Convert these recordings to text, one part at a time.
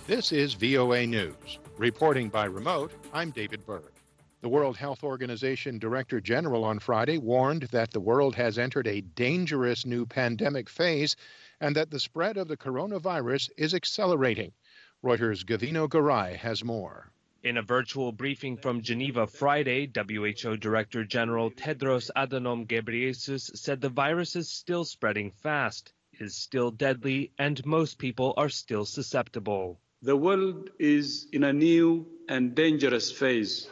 This is VOA News. Reporting by remote, I'm David Berg. The World Health Organization Director General on Friday warned that the world has entered a dangerous new pandemic phase and that the spread of the coronavirus is accelerating. Reuters' Gavino Garai has more. In a virtual briefing from Geneva Friday, WHO Director General Tedros Adhanom Ghebreyesus said the virus is still spreading fast, is still deadly, and most people are still susceptible. The world is in a new and dangerous phase.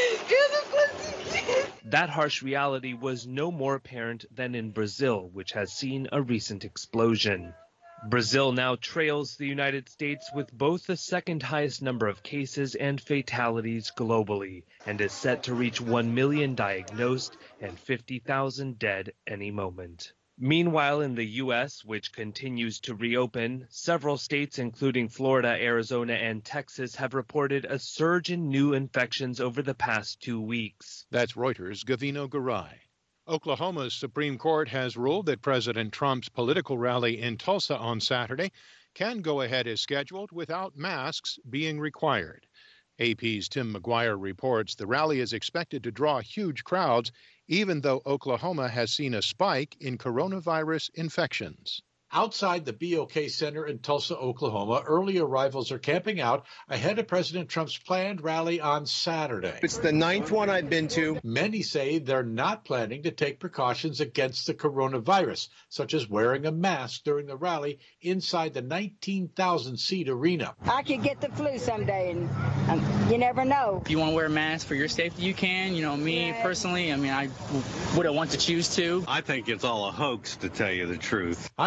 That harsh reality was no more apparent than in Brazil, which has seen a recent explosion. Brazil now trails the United States with both the second highest number of cases and fatalities globally, and is set to reach 1 million diagnosed and 50,000 dead any moment. Meanwhile, in the U.S., which continues to reopen, several states, including Florida, Arizona, and Texas, have reported a surge in new infections over the past 2 weeks. That's Reuters' Gavino Garai. Oklahoma's Supreme Court has ruled that President Trump's political rally in Tulsa on Saturday can go ahead as scheduled without masks being required. AP's Tim McGuire reports the rally is expected to draw huge crowds, even though Oklahoma has seen a spike in coronavirus infections. Outside the BOK Center in Tulsa, Oklahoma, early arrivals are camping out ahead of President Trump's planned rally on Saturday. It's the 9th one I've been to. Many say they're not planning to take precautions against the coronavirus, such as wearing a mask during the rally inside the 19,000-seat arena. I could get the flu someday, and you never know. If you want to wear a mask for your safety, you can. You know, me personally, I wouldn't want to choose to. I think it's all a hoax, to tell you the truth.